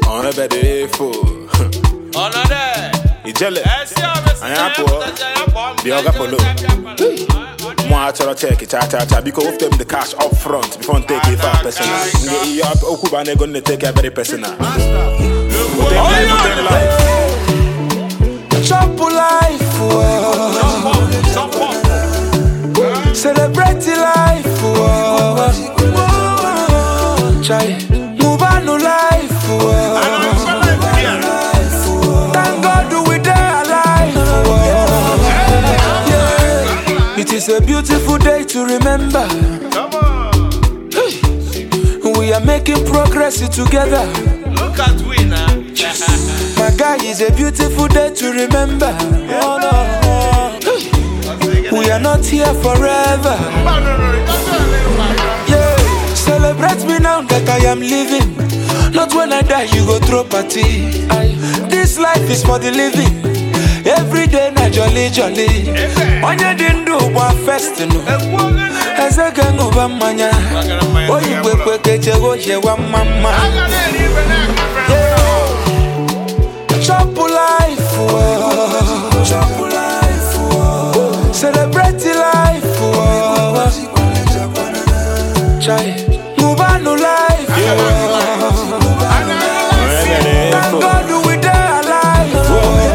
On a better fool. On a day. You jealous? I am poor. The other polo. Moi, I check it, because of them the cash up front before take it 5%. You are Okubane going to take a very personal. Chop life, celebrate life, try move on to life. Thank God we are alive. It is a beautiful day to remember. We are making progress together. Look at we now. My guy, is a beautiful day to remember. We are not here forever. Yeah, celebrate me now that I am living. Not when I die, you go throw party. This life is for the living. Every day na jolly jolly. Onye dindu wa fest no. Ezeka nguba manya. Oyi kwe keche goje wa mama. Chop life, chop life, celebrate life, try move on to life. Thank God we are alive.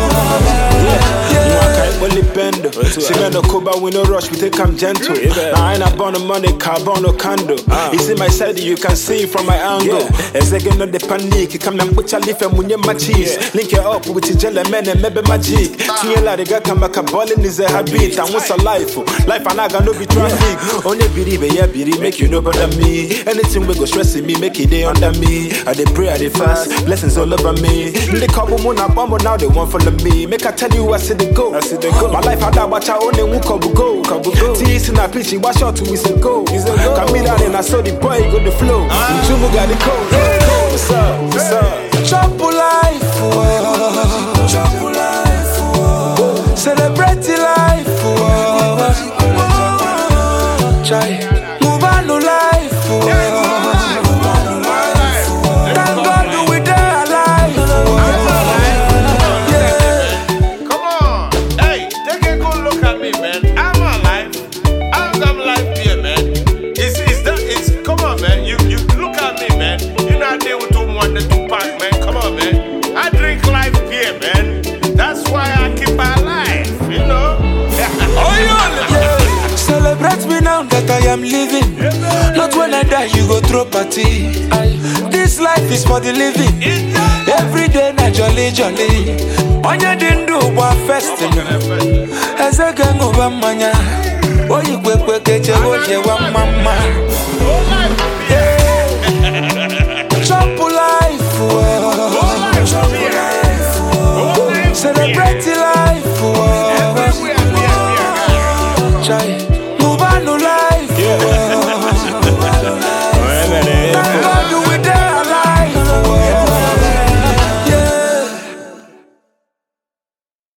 See me no coba, we no rush, we take come gentle. Now I ain't born no money, carbon no candle. You see my side, you can see from my angle. As I get no the panic, you come and put your leaf and munye my cheese. Link it up with the jelly man and maybe magic. See la the guy come back a ballin' is a habit. And what's a life? Life and I got no be traffic. Only believe, yeah, believe, make you know better me. Anything we go stressing me, make it day under me. I dey pray, I dey fast, blessings all over me. They couple moon up, now they want follow me. Make I tell you I see the go. My life had that watch out only one couple go. Tease in a pitch, watch out to we say go. Come in and I saw the boy go the flow. Jumu got the code. What's up? What's up? Chop life, chop life, celebrate life, try move on to life. Thank God we are alive. Come on. Hey, take a good look at me, man. I'm alive. I'm alive here, man. Come on, man. You look at me, man. You're not there with too much to pack, man. Come on, man. I drink life beer, man. That's why I keep my life, you know. Yeah. Celebrate me now that I am living. Not when I die, you go throw party. This life is for the living. Every day na jolly jolly. Onye dindu wa fest no. Ezeka nguba manya. Oyi kwe keche goje wa mama.